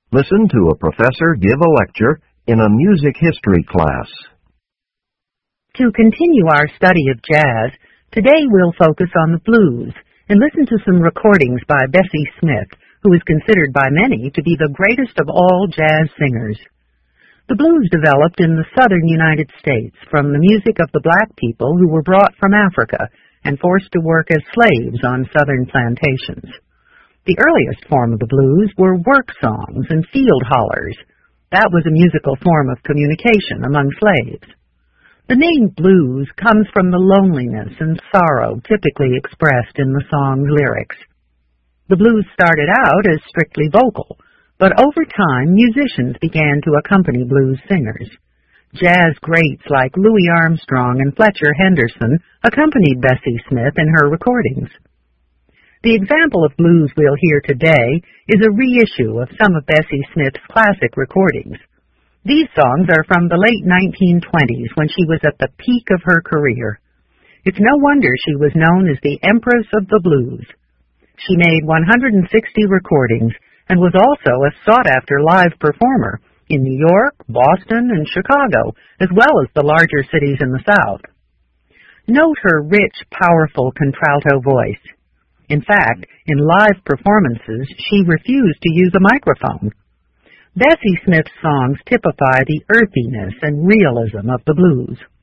Listen to a professor give a lecture in a music history class. To continue our study of jazz, today we'll focus on the blues and listen to some recordings by Bessie Smith, who is considered by many to be the greatest of all jazz singers. The blues developed in the southern United States from the music of the black people who were brought from Africa and forced to work as slaves on southern plantations. The earliest form of the blues were work songs and field hollers. That was a musical form of communication among slaves. The name blues comes from the loneliness and sorrow typically expressed in the song's lyrics. The blues started out as strictly vocal, but over time musicians began to accompany blues singers. Jazz greats like Louis Armstrong and Fletcher Henderson accompanied Bessie Smith in her recordings. The example of blues we'll hear today is a reissue of some of Bessie Smith's classic recordings. These songs are from the late 1920s when she was at the peak of her career. It's no wonder she was known as the Empress of the Blues. She made 160 recordings and was also a sought-after live performer in New York, Boston, and Chicago, as well as the larger cities in the South. Note her rich, powerful contralto voice. In fact, in live performances, she refused to use a microphone. Bessie Smith's songs typify the earthiness and realism of the blues.